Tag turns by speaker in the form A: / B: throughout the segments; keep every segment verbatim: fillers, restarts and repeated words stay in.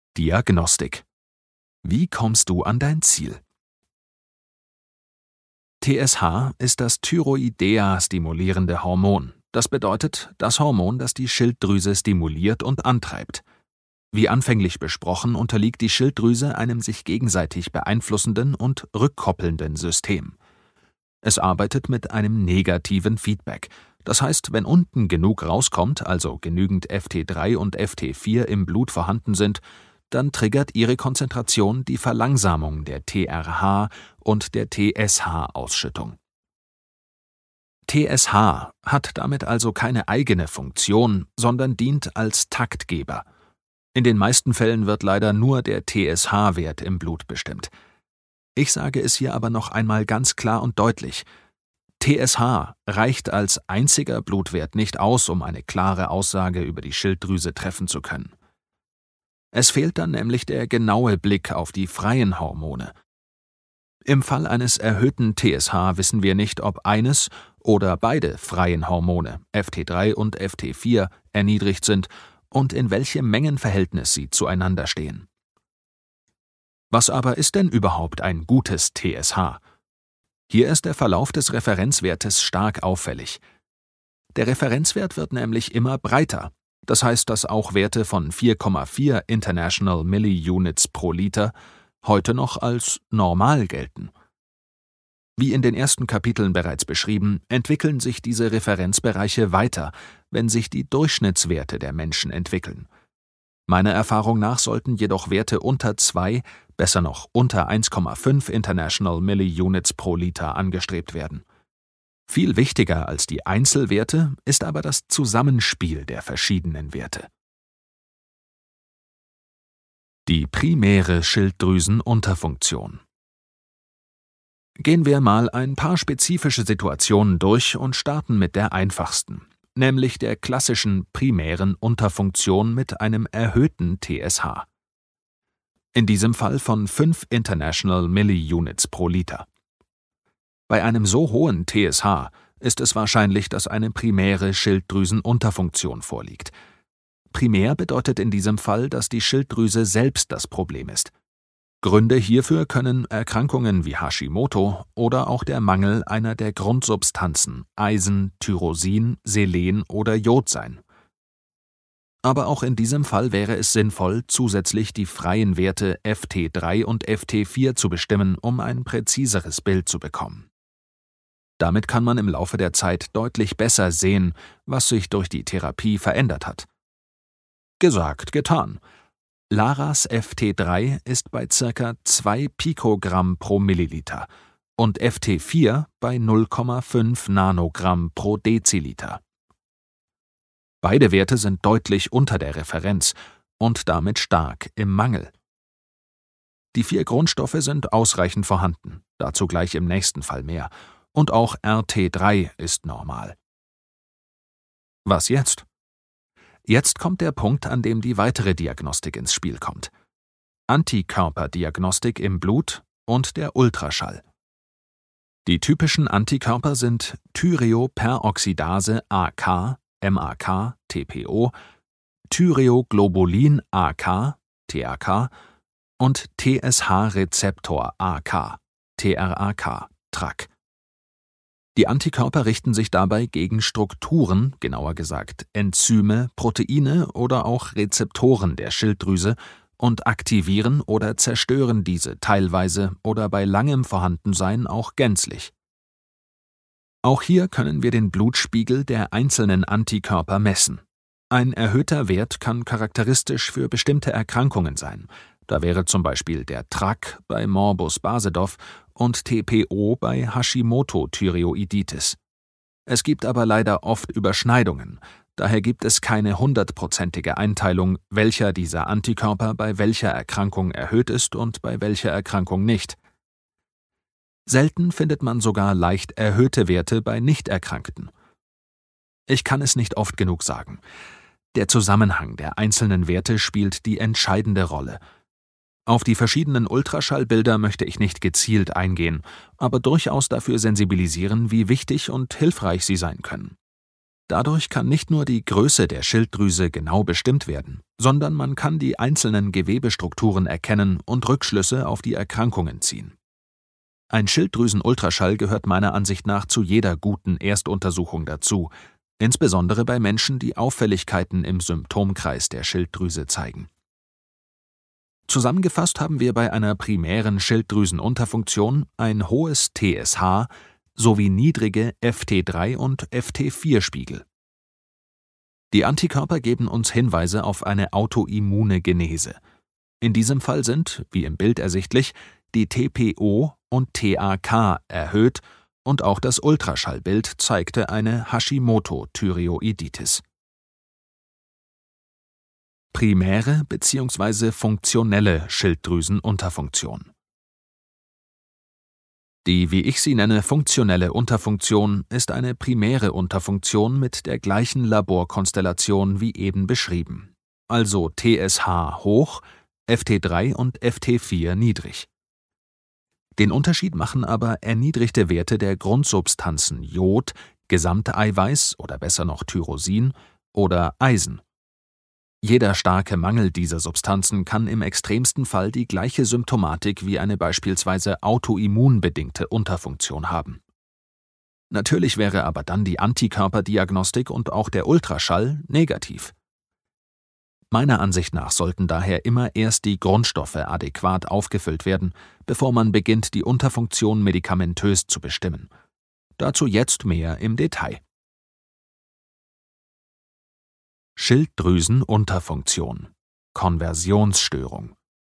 A: Diagnostik. Wie kommst du an dein Ziel? T S H ist das Thyroidea-stimulierende Hormon. Das bedeutet das Hormon, das die Schilddrüse stimuliert und antreibt. Wie anfänglich besprochen, unterliegt die Schilddrüse einem sich gegenseitig beeinflussenden und rückkoppelnden System. Es arbeitet mit einem negativen Feedback. Das heißt, wenn unten genug rauskommt, also genügend F T drei und F T vier im Blut vorhanden sind, dann triggert ihre Konzentration die Verlangsamung der T R H und der T S H-Ausschüttung. T S H hat damit also keine eigene Funktion, sondern dient als Taktgeber. In den meisten Fällen wird leider nur der T S H-Wert im Blut bestimmt. Ich sage es hier aber noch einmal ganz klar und deutlich: T S H reicht als einziger Blutwert nicht aus, um eine klare Aussage über die Schilddrüse treffen zu können. Es fehlt dann nämlich der genaue Blick auf die freien Hormone. Im Fall eines erhöhten T S H wissen wir nicht, ob eines oder beide freien Hormone, F T drei und F T vier, erniedrigt sind und in welchem Mengenverhältnis sie zueinander stehen. Was aber ist denn überhaupt ein gutes T S H? Hier ist der Verlauf des Referenzwertes stark auffällig. Der Referenzwert wird nämlich immer breiter. Das heißt, dass auch Werte von vier Komma vier International Milliunits pro Liter heute noch als normal gelten. Wie in den ersten Kapiteln bereits beschrieben, entwickeln sich diese Referenzbereiche weiter, wenn sich die Durchschnittswerte der Menschen entwickeln. Meiner Erfahrung nach sollten jedoch Werte unter zwei, besser noch unter eins Komma fünf International Milliunits pro Liter angestrebt werden. Viel wichtiger als die Einzelwerte ist aber das Zusammenspiel der verschiedenen Werte. Die primäre Schilddrüsenunterfunktion. Gehen wir mal ein paar spezifische Situationen durch und starten mit der einfachsten, nämlich der klassischen primären Unterfunktion mit einem erhöhten T S H. In diesem Fall von fünf International Milliunits pro Liter. Bei einem so hohen T S H ist es wahrscheinlich, dass eine primäre Schilddrüsenunterfunktion vorliegt. Primär bedeutet in diesem Fall, dass die Schilddrüse selbst das Problem ist. Gründe hierfür können Erkrankungen wie Hashimoto oder auch der Mangel einer der Grundsubstanzen Eisen, Tyrosin, Selen oder Jod sein. Aber auch in diesem Fall wäre es sinnvoll, zusätzlich die freien Werte F T drei und F T vier zu bestimmen, um ein präziseres Bild zu bekommen. Damit kann man im Laufe der Zeit deutlich besser sehen, was sich durch die Therapie verändert hat. Gesagt, getan. Laras F T drei ist bei ca. zwei Pikogramm pro Milliliter und F T vier bei null Komma fünf Nanogramm pro Deziliter. Beide Werte sind deutlich unter der Referenz und damit stark im Mangel. Die vier Grundstoffe sind ausreichend vorhanden, dazu gleich im nächsten Fall mehr, und auch R T drei ist normal. Was jetzt? Jetzt kommt der Punkt, an dem die weitere Diagnostik ins Spiel kommt. Antikörperdiagnostik im Blut und der Ultraschall. Die typischen Antikörper sind Thyreoperoxidase A K, M A K, T P O, Thyreoglobulin A K, T R K und T S H-Rezeptor A K, T R A K, T R A K. Die Antikörper richten sich dabei gegen Strukturen, genauer gesagt Enzyme, Proteine oder auch Rezeptoren der Schilddrüse und aktivieren oder zerstören diese teilweise oder bei langem Vorhandensein auch gänzlich. Auch hier können wir den Blutspiegel der einzelnen Antikörper messen. Ein erhöhter Wert kann charakteristisch für bestimmte Erkrankungen sein. Da wäre zum Beispiel der T R A K bei Morbus Basedow und T P O bei Hashimoto-Thyreoiditis. Es gibt aber leider oft Überschneidungen, daher gibt es keine hundertprozentige Einteilung, welcher dieser Antikörper bei welcher Erkrankung erhöht ist und bei welcher Erkrankung nicht. Selten findet man sogar leicht erhöhte Werte bei Nichterkrankten. Ich kann es nicht oft genug sagen. Der Zusammenhang der einzelnen Werte spielt die entscheidende Rolle. Auf die verschiedenen Ultraschallbilder möchte ich nicht gezielt eingehen, aber durchaus dafür sensibilisieren, wie wichtig und hilfreich sie sein können. Dadurch kann nicht nur die Größe der Schilddrüse genau bestimmt werden, sondern man kann die einzelnen Gewebestrukturen erkennen und Rückschlüsse auf die Erkrankungen ziehen. Ein Schilddrüsenultraschall gehört meiner Ansicht nach zu jeder guten Erstuntersuchung dazu, insbesondere bei Menschen, die Auffälligkeiten im Symptomkreis der Schilddrüse zeigen. Zusammengefasst haben wir bei einer primären Schilddrüsenunterfunktion ein hohes T S H sowie niedrige F T drei und F T vier Spiegel. Die Antikörper geben uns Hinweise auf eine autoimmune Genese. In diesem Fall sind, wie im Bild ersichtlich, die T P O und T A K erhöht und auch das Ultraschallbild zeigte eine Hashimoto-Thyreoiditis. Primäre bzw. funktionelle Schilddrüsenunterfunktion. Die, wie ich sie nenne, funktionelle Unterfunktion ist eine primäre Unterfunktion mit der gleichen Laborkonstellation wie eben beschrieben, also T S H hoch, F T drei und F T vier niedrig. Den Unterschied machen aber erniedrigte Werte der Grundsubstanzen Jod, Gesamteiweiß oder besser noch Tyrosin oder Eisen. Jeder starke Mangel dieser Substanzen kann im extremsten Fall die gleiche Symptomatik wie eine beispielsweise autoimmunbedingte Unterfunktion haben. Natürlich wäre aber dann die Antikörperdiagnostik und auch der Ultraschall negativ. Meiner Ansicht nach sollten daher immer erst die Grundstoffe adäquat aufgefüllt werden, bevor man beginnt, die Unterfunktion medikamentös zu bestimmen. Dazu jetzt mehr im Detail. Schilddrüsenunterfunktion – Konversionsstörung.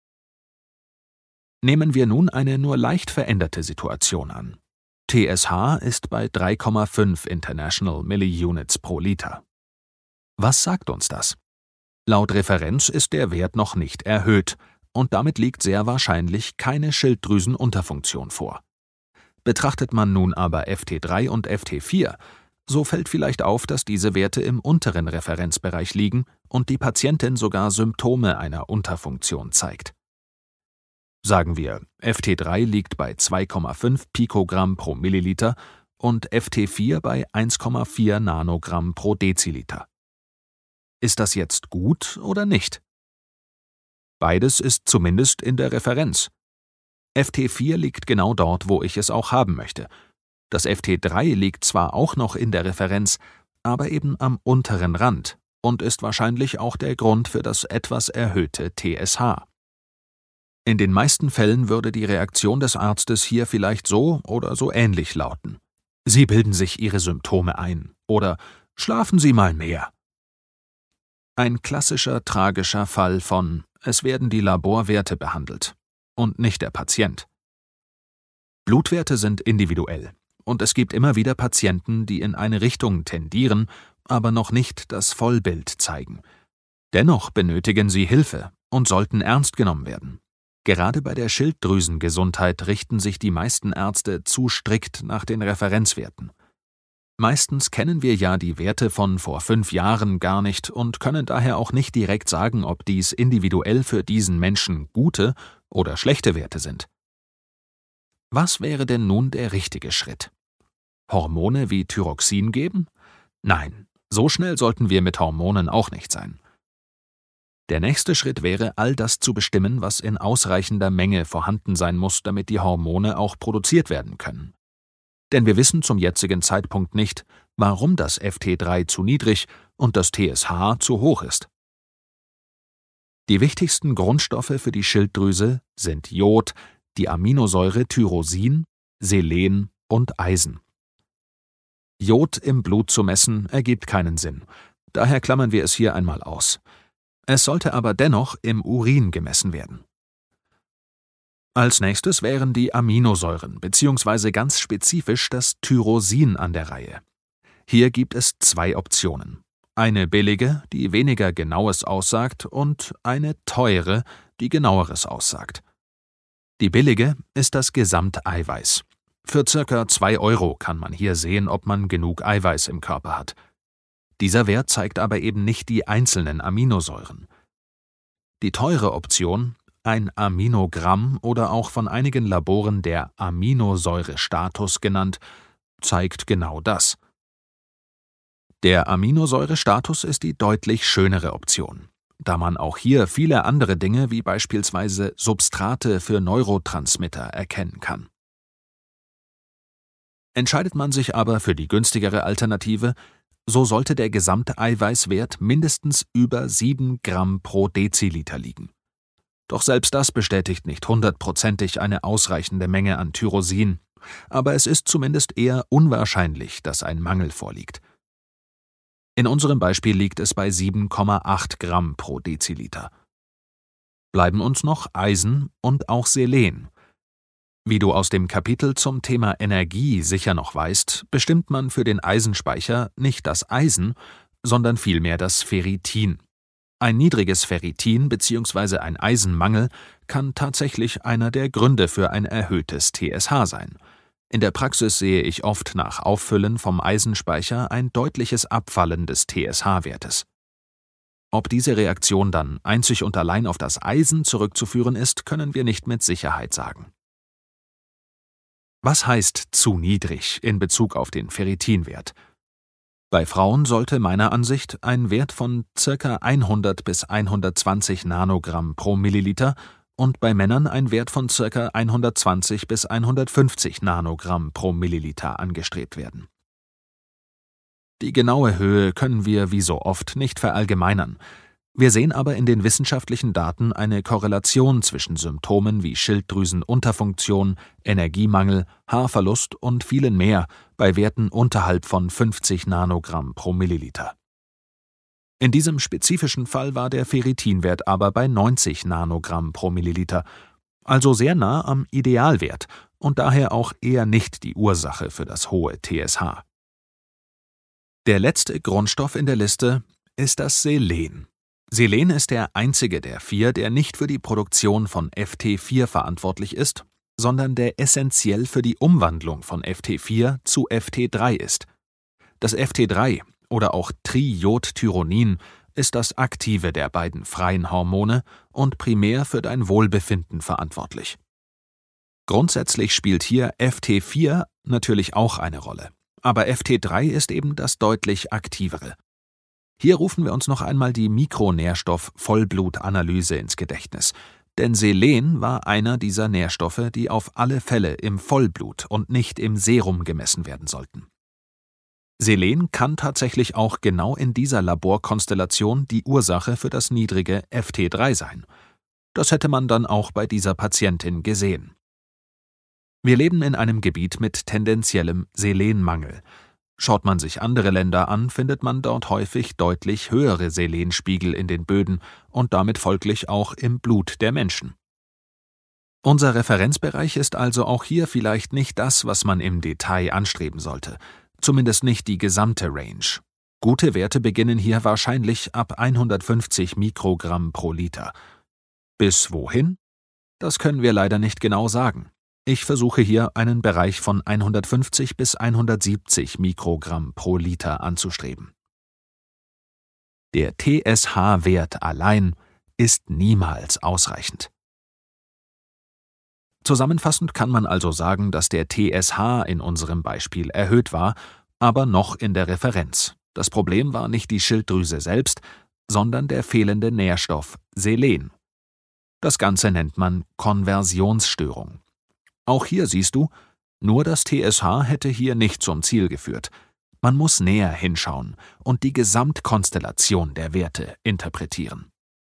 A: Nehmen wir nun eine nur leicht veränderte Situation an. T S H ist bei drei Komma fünf International Milliunits pro Liter. Was sagt uns das? Laut Referenz ist der Wert noch nicht erhöht und damit liegt sehr wahrscheinlich keine Schilddrüsenunterfunktion vor. Betrachtet man nun aber F T drei und F T vier, so fällt vielleicht auf, dass diese Werte im unteren Referenzbereich liegen und die Patientin sogar Symptome einer Unterfunktion zeigt. Sagen wir, F T drei liegt bei zwei Komma fünf Pikogramm pro Milliliter und F T vier bei eins Komma vier Nanogramm pro Deziliter. Ist das jetzt gut oder nicht? Beides ist zumindest in der Referenz. F T vier liegt genau dort, wo ich es auch haben möchte. Das F T drei liegt zwar auch noch in der Referenz, aber eben am unteren Rand und ist wahrscheinlich auch der Grund für das etwas erhöhte T S H. In den meisten Fällen würde die Reaktion des Arztes hier vielleicht so oder so ähnlich lauten: Sie bilden sich Ihre Symptome ein oder schlafen Sie mal mehr. Ein klassischer tragischer Fall von es werden die Laborwerte behandelt und nicht der Patient. Blutwerte sind individuell. Und es gibt immer wieder Patienten, die in eine Richtung tendieren, aber noch nicht das Vollbild zeigen. Dennoch benötigen sie Hilfe und sollten ernst genommen werden. Gerade bei der Schilddrüsengesundheit richten sich die meisten Ärzte zu strikt nach den Referenzwerten. Meistens kennen wir ja die Werte von vor fünf Jahren gar nicht und können daher auch nicht direkt sagen, ob dies individuell für diesen Menschen gute oder schlechte Werte sind. Was wäre denn nun der richtige Schritt? Hormone wie Thyroxin geben? Nein, so schnell sollten wir mit Hormonen auch nicht sein. Der nächste Schritt wäre, all das zu bestimmen, was in ausreichender Menge vorhanden sein muss, damit die Hormone auch produziert werden können. Denn wir wissen zum jetzigen Zeitpunkt nicht, warum das F T drei zu niedrig und das T S H zu hoch ist. Die wichtigsten Grundstoffe für die Schilddrüse sind Jod, die Aminosäure Tyrosin, Selen und Eisen. Jod im Blut zu messen, ergibt keinen Sinn. Daher klammern wir es hier einmal aus. Es sollte aber dennoch im Urin gemessen werden. Als nächstes wären die Aminosäuren bzw. ganz spezifisch das Tyrosin an der Reihe. Hier gibt es zwei Optionen. Eine billige, die weniger Genaues aussagt, und eine teure, die Genaueres aussagt. Die billige ist das Gesamteiweiß. Für circa zwei Euro kann man hier sehen, ob man genug Eiweiß im Körper hat. Dieser Wert zeigt aber eben nicht die einzelnen Aminosäuren. Die teure Option, ein Aminogramm oder auch von einigen Laboren der Aminosäurestatus genannt, zeigt genau das. Der Aminosäurestatus ist die deutlich schönere Option, da man auch hier viele andere Dinge wie beispielsweise Substrate für Neurotransmitter erkennen kann. Entscheidet man sich aber für die günstigere Alternative, so sollte der Gesamteiweißwert mindestens über sieben Gramm pro Deziliter liegen. Doch selbst das bestätigt nicht hundertprozentig eine ausreichende Menge an Tyrosin, aber es ist zumindest eher unwahrscheinlich, dass ein Mangel vorliegt. In unserem Beispiel liegt es bei sieben Komma acht Gramm pro Deziliter. Bleiben uns noch Eisen und auch Selen. Wie du aus dem Kapitel zum Thema Energie sicher noch weißt, bestimmt man für den Eisenspeicher nicht das Eisen, sondern vielmehr das Ferritin. Ein niedriges Ferritin bzw. ein Eisenmangel kann tatsächlich einer der Gründe für ein erhöhtes T S H sein. In der Praxis sehe ich oft nach Auffüllen vom Eisenspeicher ein deutliches Abfallen des T S H-Wertes. Ob diese Reaktion dann einzig und allein auf das Eisen zurückzuführen ist, können wir nicht mit Sicherheit sagen. Was heißt zu niedrig in Bezug auf den Ferritinwert? Bei Frauen sollte meiner Ansicht ein Wert von ca. hundert bis hundertzwanzig Nanogramm pro Milliliter und bei Männern ein Wert von ca. hundertzwanzig bis hundertfünfzig Nanogramm pro Milliliter angestrebt werden. Die genaue Höhe können wir wie so oft nicht verallgemeinern. Wir sehen aber in den wissenschaftlichen Daten eine Korrelation zwischen Symptomen wie Schilddrüsenunterfunktion, Energiemangel, Haarverlust und vielen mehr bei Werten unterhalb von fünfzig Nanogramm pro Milliliter. In diesem spezifischen Fall war der Ferritinwert aber bei neunzig Nanogramm pro Milliliter, also sehr nah am Idealwert und daher auch eher nicht die Ursache für das hohe T S H. Der letzte Grundstoff in der Liste ist das Selen. Selen ist der einzige der vier, der nicht für die Produktion von F T vier verantwortlich ist, sondern der essentiell für die Umwandlung von F T vier zu F T drei ist. Das F T drei oder auch Trijodtyronin ist das aktive der beiden freien Hormone und primär für dein Wohlbefinden verantwortlich. Grundsätzlich spielt hier F T vier natürlich auch eine Rolle, aber F T drei ist eben das deutlich aktivere. Hier rufen wir uns noch einmal die Mikronährstoff-Vollblutanalyse ins Gedächtnis, denn Selen war einer dieser Nährstoffe, die auf alle Fälle im Vollblut und nicht im Serum gemessen werden sollten. Selen kann tatsächlich auch genau in dieser Laborkonstellation die Ursache für das niedrige F T drei sein. Das hätte man dann auch bei dieser Patientin gesehen. Wir leben in einem Gebiet mit tendenziellem Selenmangel. Schaut man sich andere Länder an, findet man dort häufig deutlich höhere Selenspiegel in den Böden und damit folglich auch im Blut der Menschen. Unser Referenzbereich ist also auch hier vielleicht nicht das, was man im Detail anstreben sollte, zumindest nicht die gesamte Range. Gute Werte beginnen hier wahrscheinlich ab hundertfünfzig Mikrogramm pro Liter. Bis wohin? Das können wir leider nicht genau sagen. Ich versuche hier einen Bereich von hundertfünfzig bis hundertsiebzig Mikrogramm pro Liter anzustreben. Der T S H-Wert allein ist niemals ausreichend. Zusammenfassend kann man also sagen, dass der T S H in unserem Beispiel erhöht war, aber noch in der Referenz. Das Problem war nicht die Schilddrüse selbst, sondern der fehlende Nährstoff Selen. Das Ganze nennt man Konversionsstörung. Auch hier siehst du, nur das T S H hätte hier nicht zum Ziel geführt. Man muss näher hinschauen und die Gesamtkonstellation der Werte interpretieren.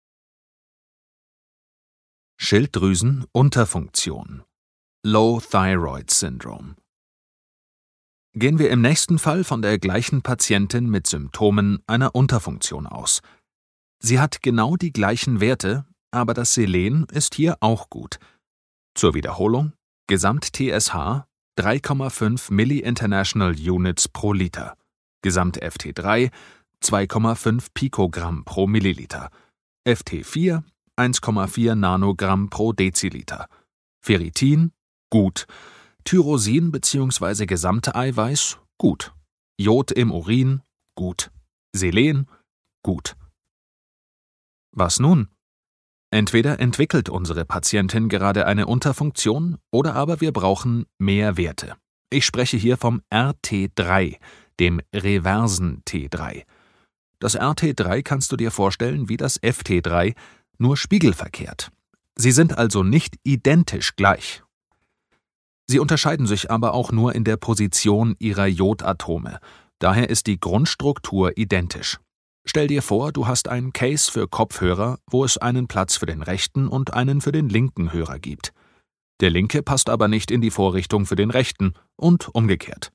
A: Schilddrüsenunterfunktion. Low Thyroid Syndrome. Gehen wir im nächsten Fall von der gleichen Patientin mit Symptomen einer Unterfunktion aus. Sie hat genau die gleichen Werte, aber das Selen ist hier auch gut. Zur Wiederholung: Gesamt-T S H drei Komma fünf Milli-International Units pro Liter, Gesamt-F T drei zwei Komma fünf Pikogramm pro Milliliter, F T vier eins Komma vier Nanogramm pro Deziliter, Ferritin gut, Tyrosin bzw. Gesamteiweiß gut, Jod im Urin gut, Selen gut. Was nun? Entweder entwickelt unsere Patientin gerade eine Unterfunktion oder aber wir brauchen mehr Werte. Ich spreche hier vom R T drei, dem reversen T drei. Das R T drei kannst du dir vorstellen wie das F T drei, nur spiegelverkehrt. Sie sind also nicht identisch gleich. Sie unterscheiden sich aber auch nur in der Position ihrer Jodatome. Daher ist die Grundstruktur identisch. Stell dir vor, du hast ein Case für Kopfhörer, wo es einen Platz für den rechten und einen für den linken Hörer gibt. Der linke passt aber nicht in die Vorrichtung für den rechten und umgekehrt.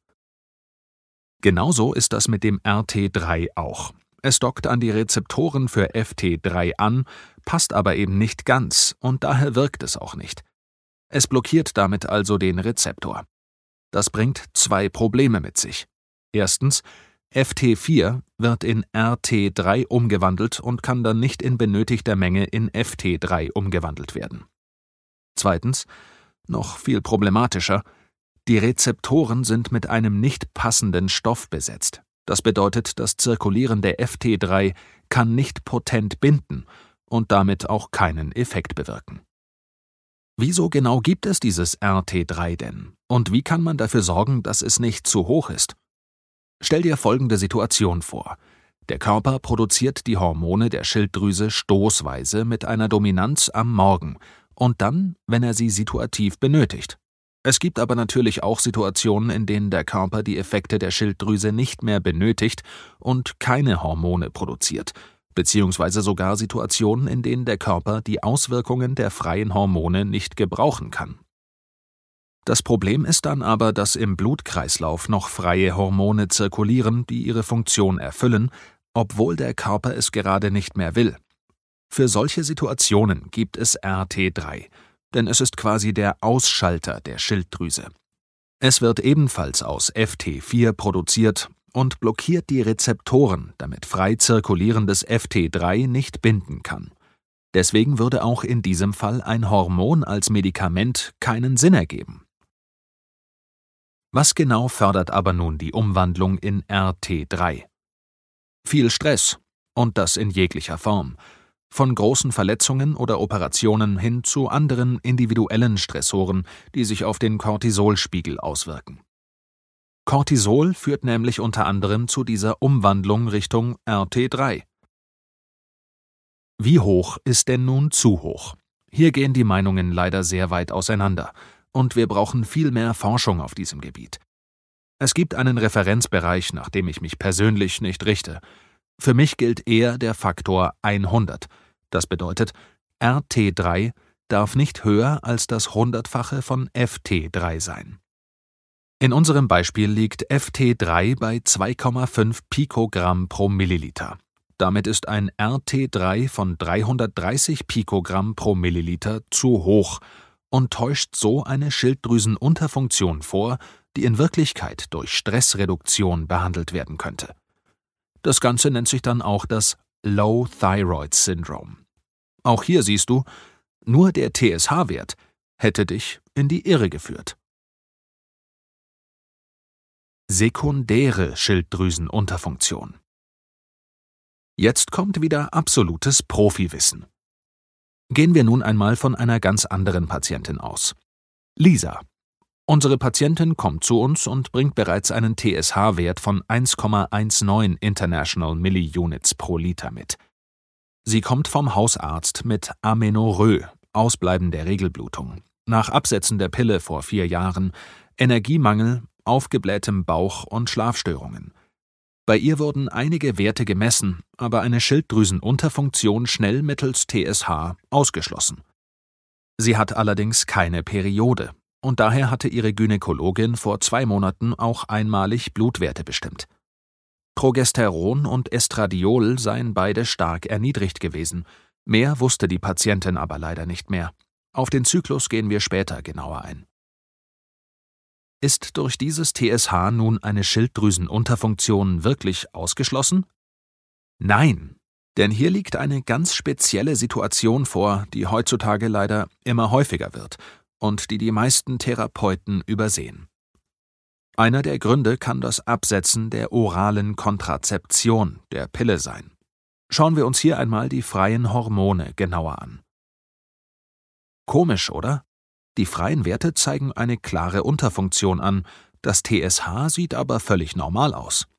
A: Genauso ist das mit dem R T drei auch. Es dockt an die Rezeptoren für F T drei an, passt aber eben nicht ganz und daher wirkt es auch nicht. Es blockiert damit also den Rezeptor. Das bringt zwei Probleme mit sich. Erstens, F T vier wird in R T drei umgewandelt und kann dann nicht in benötigter Menge in F T drei umgewandelt werden. Zweitens, noch viel problematischer, die Rezeptoren sind mit einem nicht passenden Stoff besetzt. Das bedeutet, das zirkulierende F T drei kann nicht potent binden und damit auch keinen Effekt bewirken. Wieso genau gibt es dieses R T drei denn? Und wie kann man dafür sorgen, dass es nicht zu hoch ist? Stell dir folgende Situation vor. Der Körper produziert die Hormone der Schilddrüse stoßweise mit einer Dominanz am Morgen und dann, wenn er sie situativ benötigt. Es gibt aber natürlich auch Situationen, in denen der Körper die Effekte der Schilddrüse nicht mehr benötigt und keine Hormone produziert, beziehungsweise sogar Situationen, in denen der Körper die Auswirkungen der freien Hormone nicht gebrauchen kann. Das Problem ist dann aber, dass im Blutkreislauf noch freie Hormone zirkulieren, die ihre Funktion erfüllen, obwohl der Körper es gerade nicht mehr will. Für solche Situationen gibt es R T drei, denn es ist quasi der Ausschalter der Schilddrüse. Es wird ebenfalls aus F T vier produziert und blockiert die Rezeptoren, damit frei zirkulierendes F T drei nicht binden kann. Deswegen würde auch in diesem Fall ein Hormon als Medikament keinen Sinn ergeben. Was genau fördert aber nun die Umwandlung in R T drei? Viel Stress, und das in jeglicher Form. Von großen Verletzungen oder Operationen hin zu anderen individuellen Stressoren, die sich auf den Cortisolspiegel auswirken. Cortisol führt nämlich unter anderem zu dieser Umwandlung Richtung R T drei. Wie hoch ist denn nun zu hoch? Hier gehen die Meinungen leider sehr weit auseinander. Und wir brauchen viel mehr Forschung auf diesem Gebiet. Es gibt einen Referenzbereich, nach dem ich mich persönlich nicht richte. Für mich gilt eher der Faktor hundert. Das bedeutet, R T drei darf nicht höher als das Hundertfache von F T drei sein. In unserem Beispiel liegt F T drei bei zwei Komma fünf Pikogramm pro Milliliter. Damit ist ein R T drei von dreihundertdreißig Pikogramm pro Milliliter zu hoch und täuscht so eine Schilddrüsenunterfunktion vor, die in Wirklichkeit durch Stressreduktion behandelt werden könnte. Das Ganze nennt sich dann auch das Low Thyroid Syndrome. Auch hier siehst du, nur der T S H-Wert hätte dich in die Irre geführt. Sekundäre Schilddrüsenunterfunktion. Jetzt kommt wieder absolutes Profiwissen. Gehen wir nun einmal von einer ganz anderen Patientin aus. Lisa. Unsere Patientin kommt zu uns und bringt bereits einen T S H-Wert von eins Komma neunzehn International Milliunits pro Liter mit. Sie kommt vom Hausarzt mit Amenorrhoe, Ausbleiben der Regelblutung, nach Absetzen der Pille vor vier Jahren, Energiemangel, aufgeblähtem Bauch und Schlafstörungen. Bei ihr wurden einige Werte gemessen, aber eine Schilddrüsenunterfunktion schnell mittels T S H ausgeschlossen. Sie hat allerdings keine Periode und daher hatte ihre Gynäkologin vor zwei Monaten auch einmalig Blutwerte bestimmt. Progesteron und Estradiol seien beide stark erniedrigt gewesen. Mehr wusste die Patientin aber leider nicht mehr. Auf den Zyklus gehen wir später genauer ein. Ist durch dieses T S H nun eine Schilddrüsenunterfunktion wirklich ausgeschlossen? Nein, denn hier liegt eine ganz spezielle Situation vor, die heutzutage leider immer häufiger wird und die die meisten Therapeuten übersehen. Einer der Gründe kann das Absetzen der oralen Kontrazeption, der Pille sein. Schauen wir uns hier einmal die freien Hormone genauer an. Komisch, oder? Die freien Werte zeigen eine klare Unterfunktion an, das T S H sieht aber völlig normal aus.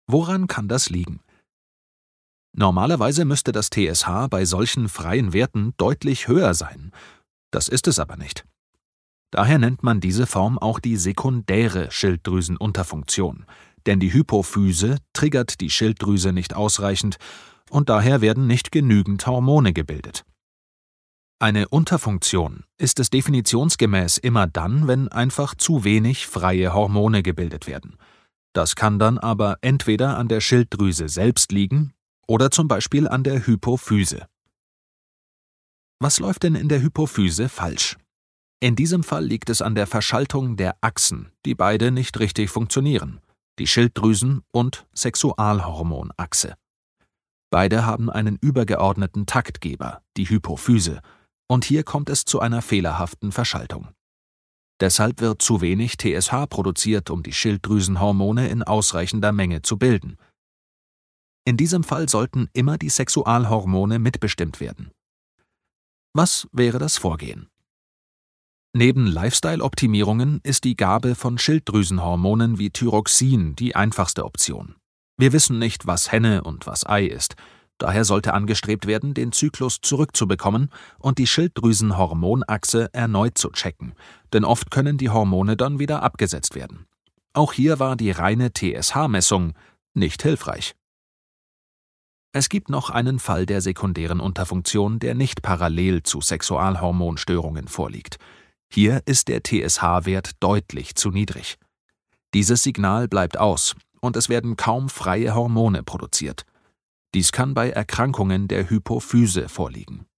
A: Woran kann das liegen? Normalerweise müsste das T S H bei solchen freien Werten deutlich höher sein. Das ist es aber nicht. Daher nennt man diese Form auch die sekundäre Schilddrüsenunterfunktion, denn die Hypophyse triggert die Schilddrüse nicht ausreichend und daher werden nicht genügend Hormone gebildet. Eine Unterfunktion ist es definitionsgemäß immer dann, wenn einfach zu wenig freie Hormone gebildet werden. Das kann dann aber entweder an der Schilddrüse selbst liegen oder zum Beispiel an der Hypophyse. Was läuft denn in der Hypophyse falsch? In diesem Fall liegt es an der Verschaltung der Achsen, die beide nicht richtig funktionieren, die Schilddrüsen- und Sexualhormonachse. Beide haben einen übergeordneten Taktgeber, die Hypophyse, und hier kommt es zu einer fehlerhaften Verschaltung. Deshalb wird zu wenig T S H produziert, um die Schilddrüsenhormone in ausreichender Menge zu bilden. In diesem Fall sollten immer die Sexualhormone mitbestimmt werden. Was wäre das Vorgehen? Neben Lifestyle-Optimierungen ist die Gabe von Schilddrüsenhormonen wie Thyroxin die einfachste Option. Wir wissen nicht, was Henne und was Ei ist. Daher sollte angestrebt werden, den Zyklus zurückzubekommen und die Schilddrüsenhormonachse erneut zu checken, denn oft können die Hormone dann wieder abgesetzt werden. Auch hier war die reine T S H-Messung nicht hilfreich. Es gibt noch einen Fall der sekundären Unterfunktion, der nicht parallel zu Sexualhormonstörungen vorliegt. Hier ist der T S H-Wert deutlich zu niedrig. Dieses Signal bleibt aus und es werden kaum freie Hormone produziert. Dies kann bei Erkrankungen der Hypophyse vorliegen.